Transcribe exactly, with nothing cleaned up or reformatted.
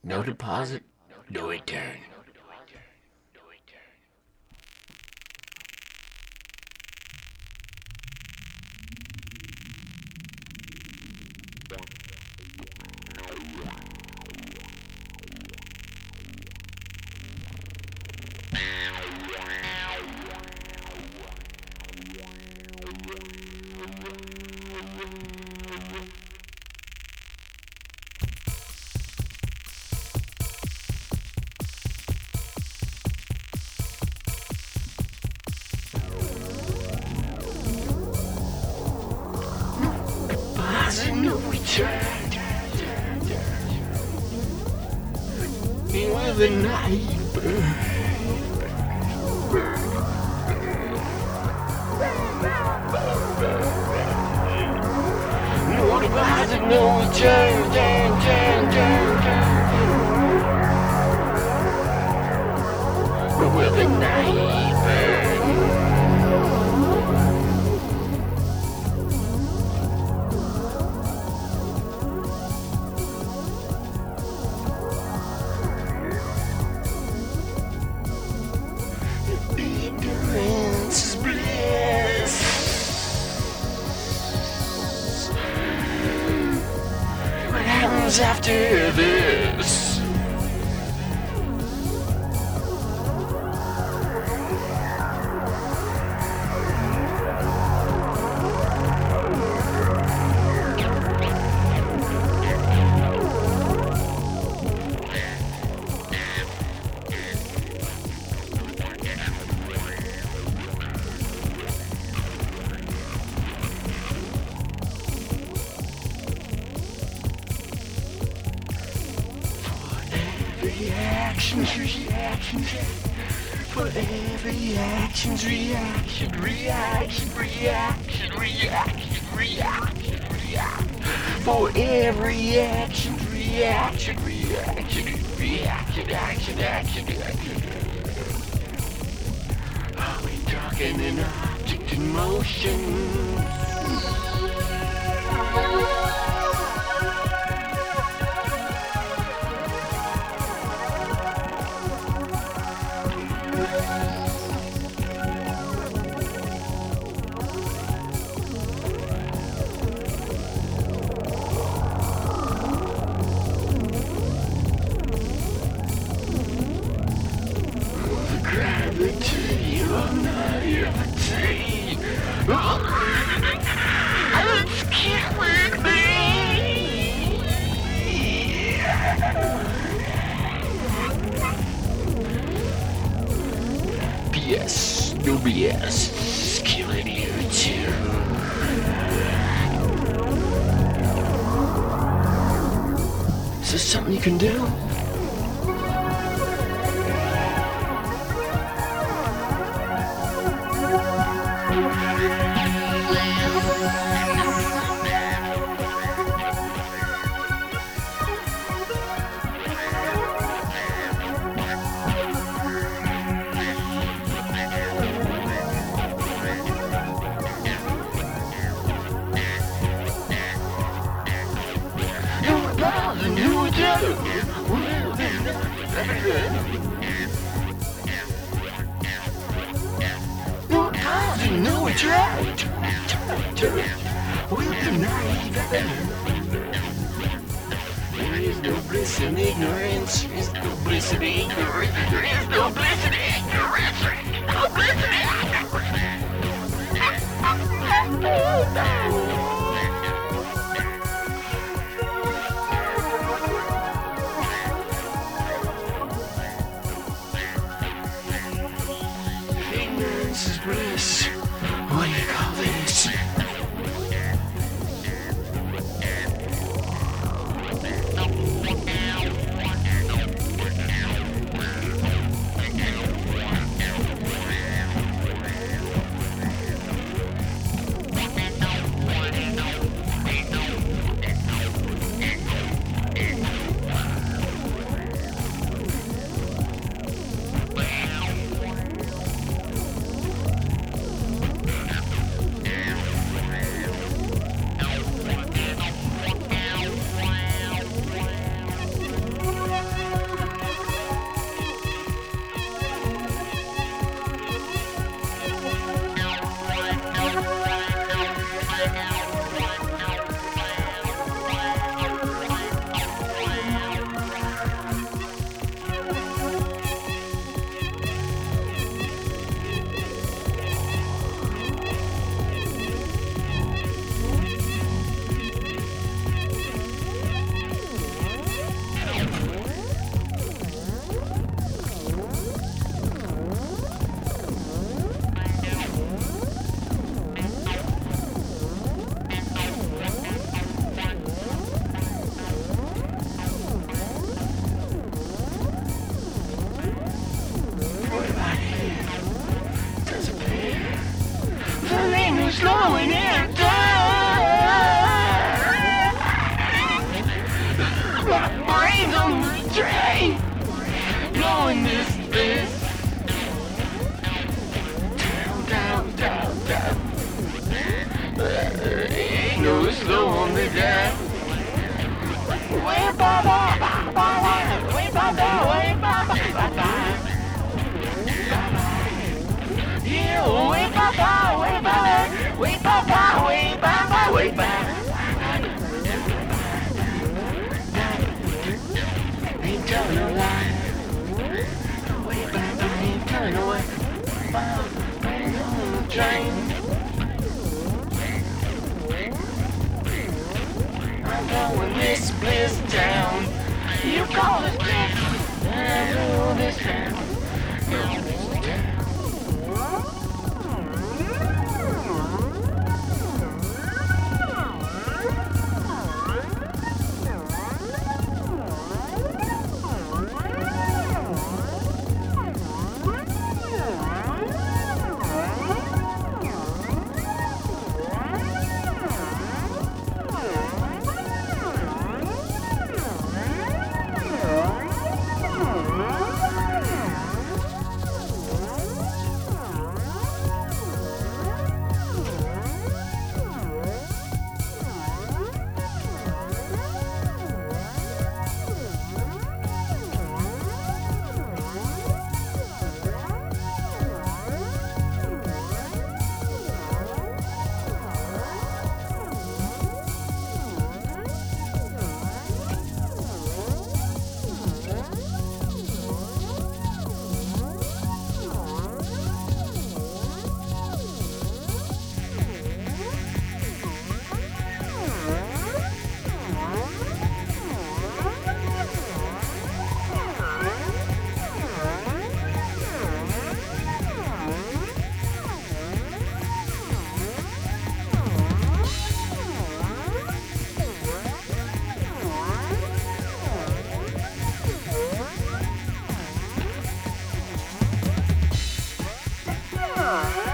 No deposit, no return. Deposit, no return. With the night bird. No deposit, no return, turn, turn, turn, turn. With the night bird. Ignorance is bliss. What happens after this? Reactions, reactions, for every actions, reaction, reaction, reaction, reaction, reaction, reaction, for every action, reaction, reaction, reaction, action, action, action. Are we talking an object in motion? Gravity of naivety. It's killing me. B S, no B S. It's killing you too. Is this something you can do? No apology, no retract. With the naive. There is no bliss in ignorance. There is no bliss in ignorance. There is no bliss in ignorance. There is no bliss in ignorance. Ignorance is bliss. What do you call this? going this this. Down, down, down, down. Ain't no slowing me down. Way ba ba ba ba ba. Way ba ba, way ba ba ba ba. Yeah, way ba ba, way ba ba, way ba ba, way ba ba, way ba. Ain't telling a lie. Way ba ba, ain't telling a way. Bob, waiting on the train. I'm going this place down. You call it back. I know this town. Know this town. Huh.